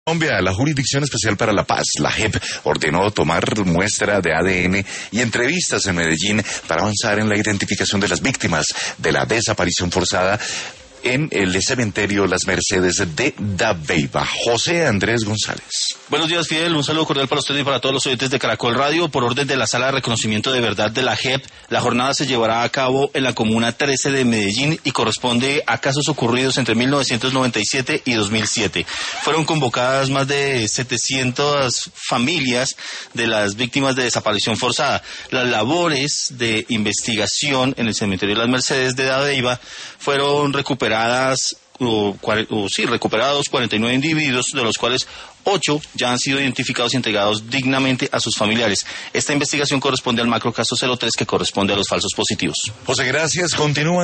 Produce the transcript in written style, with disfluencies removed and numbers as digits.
Colombia, la Jurisdicción Especial para la Paz, la JEP, ordenó tomar muestra de ADN y entrevistas en Medellín para avanzar en la identificación de las víctimas de la desaparición forzada en el cementerio Las Mercedes de Dabeiba. José Andrés González. Buenos días, Fidel. Un saludo cordial para usted y para todos los oyentes de Caracol Radio. Por orden de la Sala de Reconocimiento de Verdad de la JEP, la jornada se llevará a cabo en la Comuna 13 de Medellín y corresponde a casos ocurridos entre 1997 y 2007. Fueron convocadas más de 700 familias de las víctimas de desaparición forzada. Las labores de investigación en el cementerio Las Mercedes de Dabeiba fueron recuperados 49 individuos, de los cuales 8 ya han sido identificados y entregados dignamente a sus familiares. Esta investigación corresponde al macrocaso 03, que corresponde a los falsos positivos. José, gracias. Continúa.